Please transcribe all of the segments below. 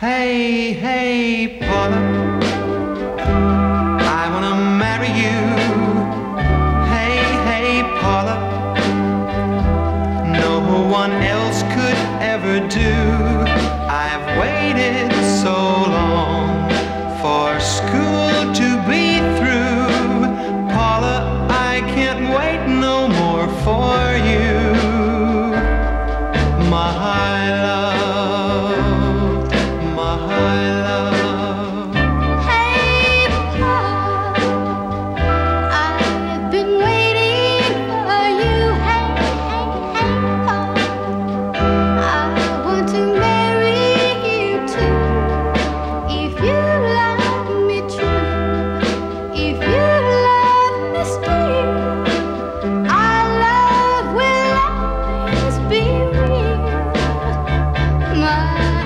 Hey, hey, Paula, I wanna marry you. Hey, hey, Paula, no one else could ever do. I've waited so long for school to be through. Paula, I can't wait no more for you. My love, my love. Hey, Paul, I've been waiting for you. Hey, hey, hey, Paul, I want to marry you too. If you love me true, if you love me still, our love will always be real. My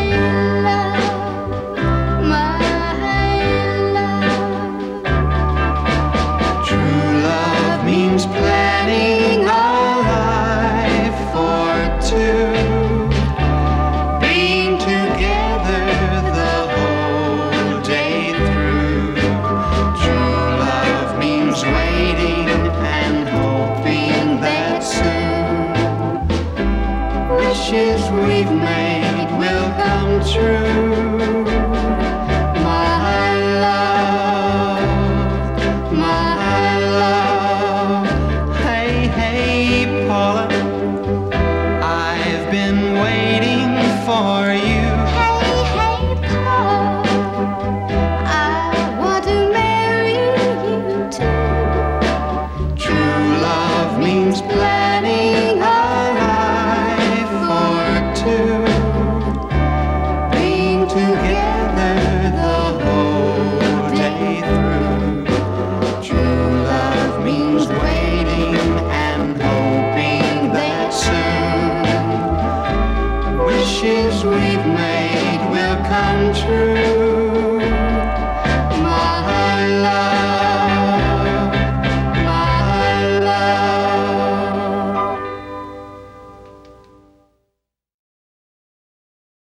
True love means planning a life for two, being together the whole day through. True love means waiting and hoping that soon wishes we've made will come true. My love, my love. Hey, hey, Paula, I've been waiting for you. Hey, hey, Paul, I want to marry you too. True love means planning a life for two, being together the whole day through. True love means waiting and hoping that soon wishes we've made will come true.